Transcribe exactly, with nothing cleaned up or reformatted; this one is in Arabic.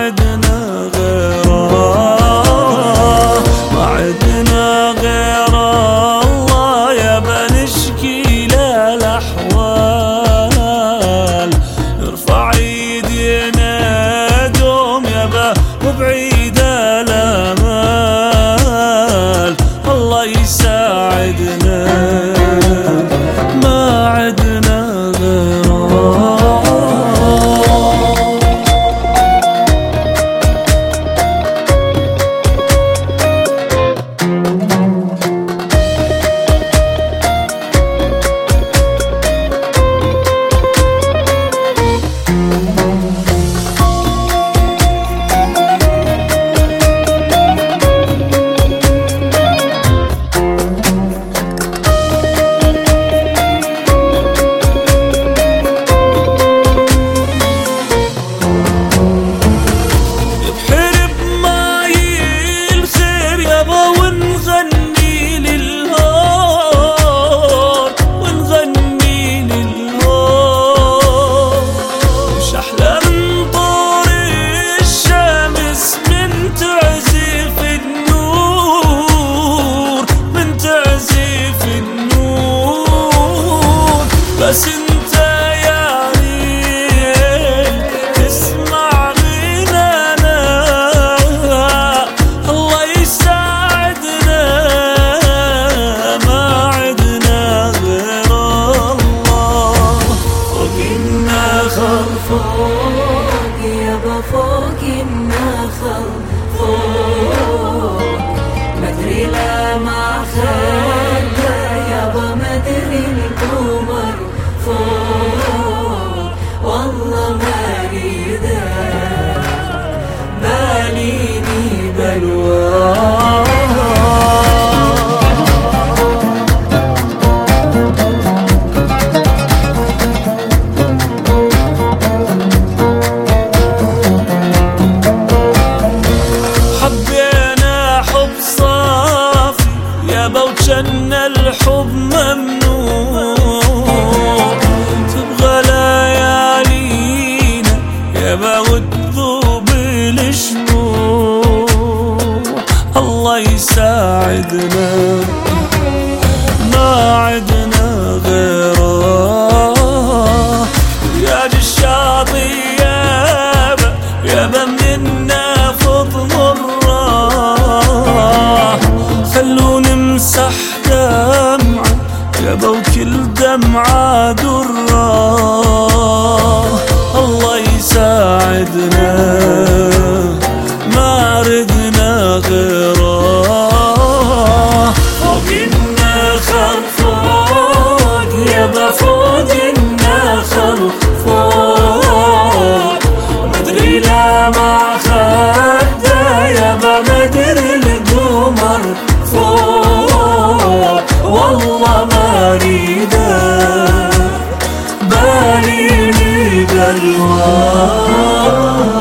عدنا غيره، ما عدنا غير الله يابا نشكي له الأحوال. نرفع ايدينا دوم يابا وبعيد الامال، الله يساعدنا ما عدنا غيره. بس انت يا ريت تسمع غنانا، الله يساعدنا ما عدنا غير الله. فوق النخل فوق يابا فوق النخل فوق، مدري لا ما خلى يابا مدري القمر فوق، والله ما اريده باليني بلوى. حبينا حب صافي يابا وجن الحب ممنوع، تبغى ليالينا يابا وتذوب الشموع، الله يساعدنا ما عدنا غيره. يا الشاطئ يابا يابا منا فض مره، خلو نمسح دمعة يابا وكل دمعة درة، الله يساعدنا ما ردنا غيره. فوق النخل فوق يابا فوق النخل فوق، مدري لا ما خده يابا مدري القمر فوق، والله ما اريده باليني بلوى.